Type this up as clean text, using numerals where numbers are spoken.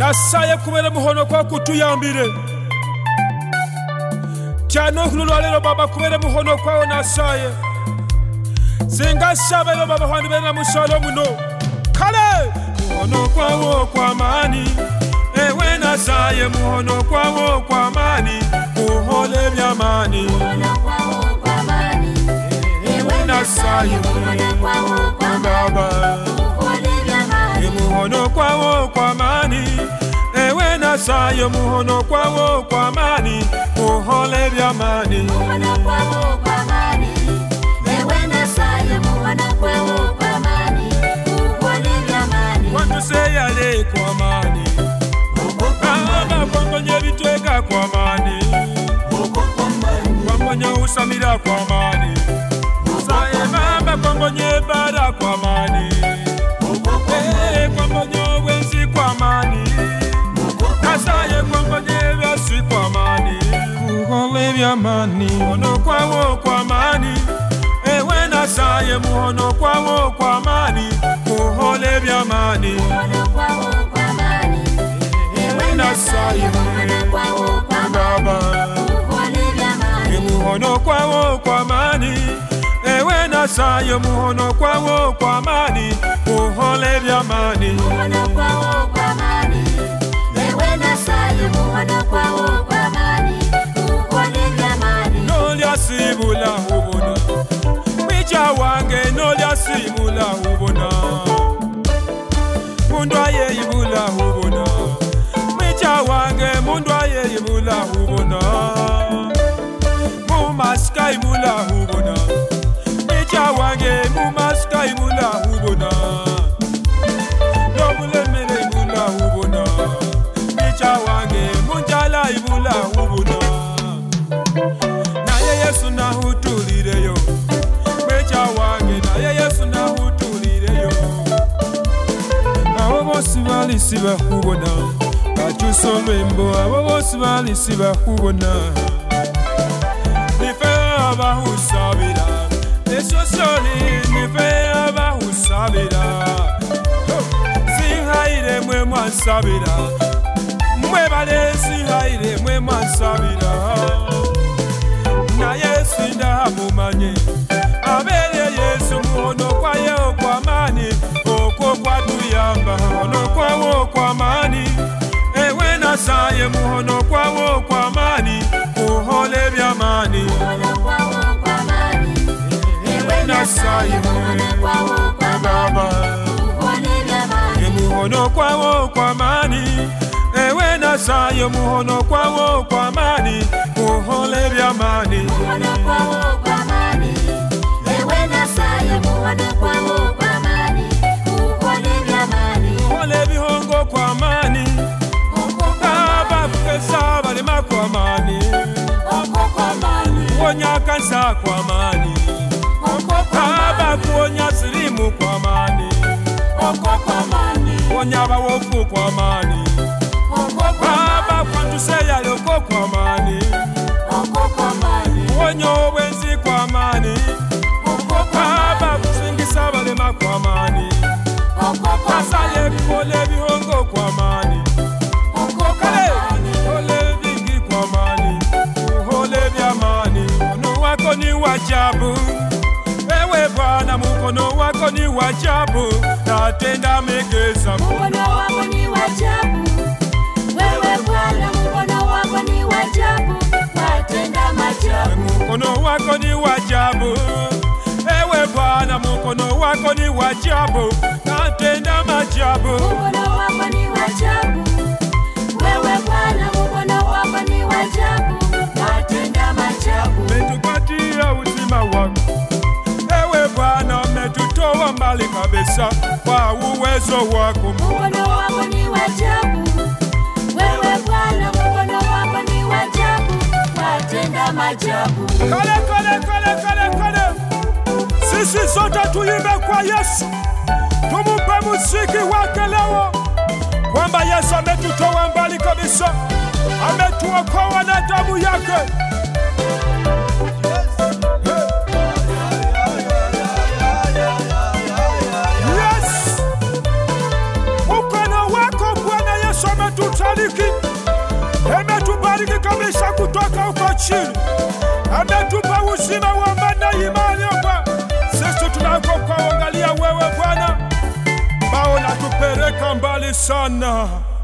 Nasaye kubera muhono kwa kutuyambire cyane okululwa lero baba kubera muhono kwawo nasaye singasaba yo baba handi bena musalo muno kale muhono kwawo kwa mani ewe nasaye muhono kwawo kwa mani uhole byamani muhono kwawo kwa mani ewe nasaye muhono kwawo kwa baba uhole byamani muhono kwawo kwa mani ewe nasaye muhono kwawo kwa mani uhole byamani muhono kwawo kwa mani ewe nasaye muhono kwawo kwa mani uhole byamani wantu seyale kwa mani baba kwambonye bitweka kwa mani kwambonye usamira kwa mani saye baba kwambonye bara kwa mani kwambonye wenzi kwa mani nasaye kwambonye vyasi kwa mani uhole byamani muhono kwawo kwa mani ewe nasaye muhono kwawo kwa mani uhole byamani muhono kwawo kwa mani ewe nasaye muhono kwawo kwa baba uhole byamani muhono kwawo kwa mani ewe nasaye muhono kwawo kwa mani uhole byamani muhono kwawo kwa mani ewe nasaye muhono kwawo kwa mani uhole byamani nolya sibula ubona mwicha wange nolya sibula ubona mundu ayeyibula ubona mwicha wange mundu ayeyibula ubona mumasika ibula ubona mwicha wange mumasika ibula ubona nobulemele ibula ubona mwicha wange munjala ibula ubona naye Yesu nahutulireyo mwecha wange naye Yesu nahutulireyo abo bose balisi bakubona bakyusa olwembo abo bose balisi bakubona nife abahusabira esosoli nife abahusabira sinhaire mwe mwansabira mwebale sinhaire mwe mwansabira naye sindamumanye abere Yesu muhono kwayo kwa mani okwo kwatuyamba muhono kwawo kwa mani ewe nasaye muhono kwawo kwa mani uhole byamani muhono kwawo kwa mani ewe nasaye muhono kwawo kwa baba uhole byamani muhono kwawo kwa mani ewe nasaye muhono kwawo kwa mani uhole byamani muhono kwawo kwa mani ewe nasaye muhono kwawo kwa mani uhole byamani uhole bihongo kwa mani baba kukesa balema kwa mani kwa mani kuonya kansa kwa mani baba kuonya silimu kwa mani kwa mani kuonya bawofu kwa mani baba kwantuseya yoko kwa mani kwa mani kuonya obwenzi kwa mani baba kusingisa balema kwa mani nasaye kuhole bihongo kwa mani kale kuhole vingi kwa mani kuhole byamani mkono wako ni wajabu ewe Bwana mkono wako ni wajabu natenda megeza mukono wako ni wajabu wewe Bwana mukono wako ni wajabu watenda majabu mkono wako ni wajabu ewe Bwana mkono wako ni wajabu natenda majabu mukono wako ni wajabu wewe Bwana mukono wako ni wajabu watenda majabu umetupatia uzima wako ewe Bwana umetutoa mbali kabisa kwa uwezo wako mukono wako ni wajabu wewe Bwana mukono wako ni wajabu watenda majabu kale sisi zote tuimbe kwa Yesu tumupe muziki wake leo kwamba Yesu ametutoa mbali kabisa ametuokoa na damu yake. Yes, mkono wako Bwana Yesu ametutoa umenipeleka mbali sana.